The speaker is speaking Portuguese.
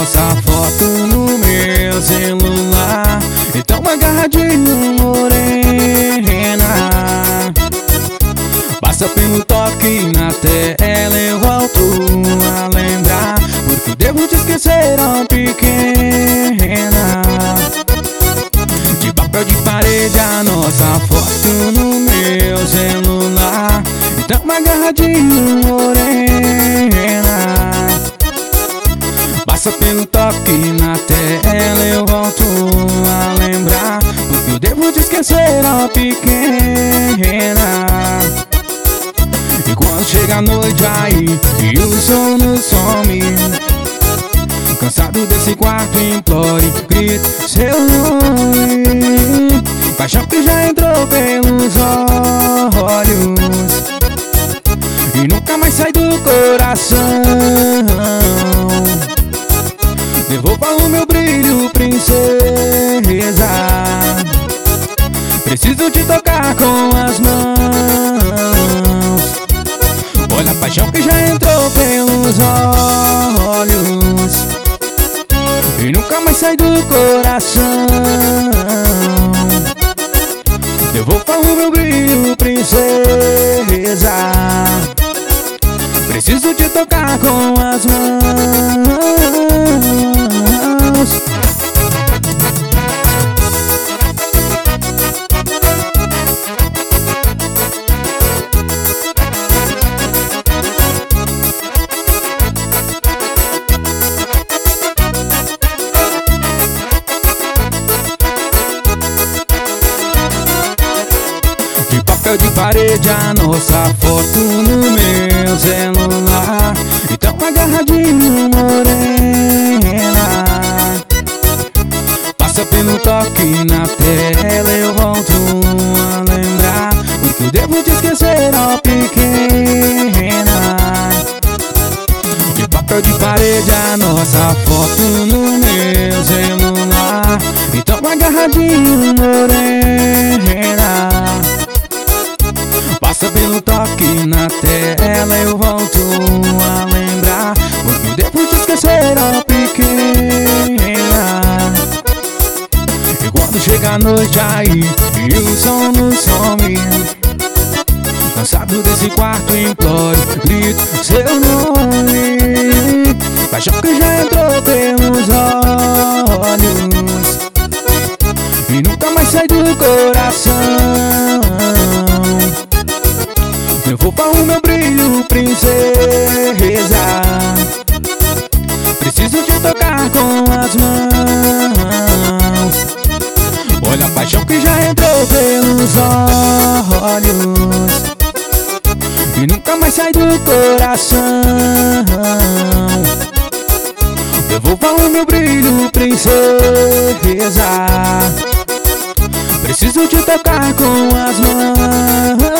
nossa foto no meu celular. Então agarradinho, morena. Passa pelo toque na tela, eu volto a lembrar. Porque eu devo te esquecer, ó pequena. De papel de parede a nossa foto no meu celular. Então agarradinho, morena. Passa pelo toque na tela, eu volto a lembrar. Porque eu devo te esquecer, ó pequena. E quando chega a noite aí e o sono some, cansado desse quarto implore, grito seu nome. Paixão que já entrou pelos olhos e nunca mais sai do coração. Devolva o meu brilho, princesa. Preciso te tocar com as mãos. Olha a paixão que já entrou pelos olhos e nunca mais sai do coração. Devolva o meu brilho, princesa. Preciso te tocar com as mãos. De papel de parede a nossa foto no meu celular. Então agarradinho, morena. Passa pelo toque na tela, eu volto a lembrar. Porque eu devo te esquecer, ó pequena. De papel de parede a nossa foto no meu celular. Então agarradinho, morena. Passa pelo toque na tela, eu volto a lembrar. Porque eu devo te esquecer, ó pequena. E quando chega a noite aí e o sono some, cansado desse quarto imploro, grito seu nome. Paixão que já entrou pelos olhos e nunca mais sai do coração. Devolva o meu brilho, princesa. Preciso te tocar com as mãos. Olha a paixão que já entrou pelos olhos e nunca mais sai do coração. Devolva o meu brilho, princesa. Preciso te tocar com as mãos.